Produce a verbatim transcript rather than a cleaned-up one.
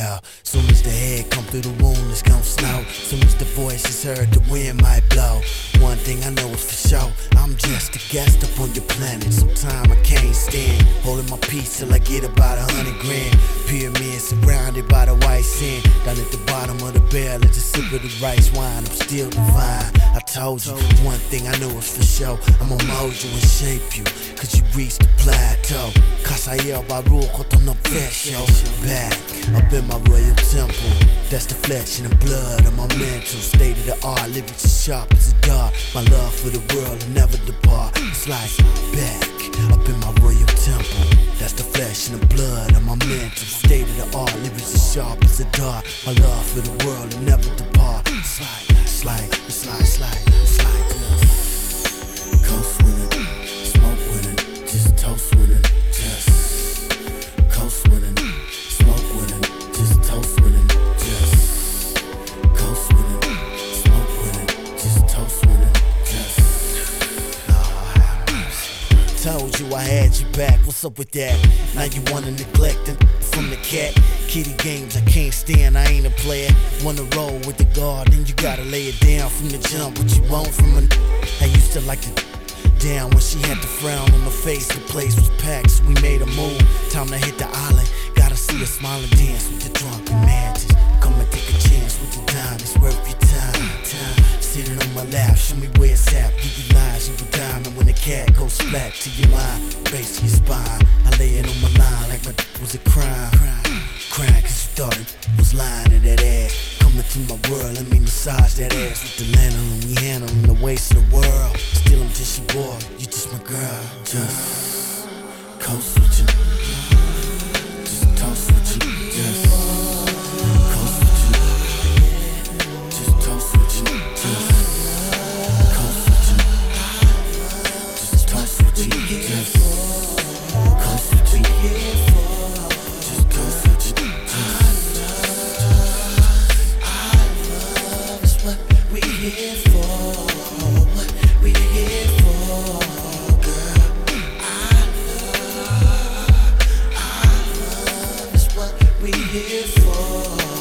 yeah. Soon as the head come through the wound, it's gon' snow. Soon as the voice is heard, the wind might blow. One thing I know is for sure, I'm just a guest up on your planet. Sometime I can't stand holding my peace till I get about a hundred grand. Pyramid surrounded by the white sand. Down at the bottom of the barrel, it's a sip of the rice wine. I'm still divine. I told you, one thing I know is for sure, I'ma mold you and shape you, cause you reached the plateau. Kasael Baruch Otono Pesho. Back up in my royal temple, that's the flesh and the blood of my mental. State of the art, lyrics as sharp as a dart. My love for the world will never depart. It's like back up in my royal temple, that's the flesh and the blood of my mental. State of the art, lyrics as sharp as a dart. My love for the world will never depart. It's like, it's like, it's like, it's like, it's like uh, coast with it, smoke with it, just toast with it, just coast with it, smoke with it, just toast with it, just coast with it, smoke with it, just toast with it, just Lord have mercy. Told you I had you back, what's up with that? Now you wanna neglect it from the cat. Kitty games I can't stand, I ain't a player. Wanna roll with the guard, then you gotta lay it down from the jump. What you want from a n- I used to like to down when she had the frown on her face. The place was packed, so we made a move. Time to hit the island, gotta see her smile and dance with the drunken mantis. Come and take a chance with the dime, it's worth your time. Time sitting on my lap, show me where it's at. You realize you a diamond when the cat goes splat to your mind, base to your spine. I lay it on my line like my d- was a crime. Crying cause you thought it was lying to that ass. Coming to my world, let me massage that ass with the lantern. We handling the waste of the world. Still I'm just your boy, you just my girl. Just coast with you, just toast with you, just coast with you, just toast with you, just coast with you, just toast with you, just coast with you. We here for, what we here for, girl. I love, I love is what we here for.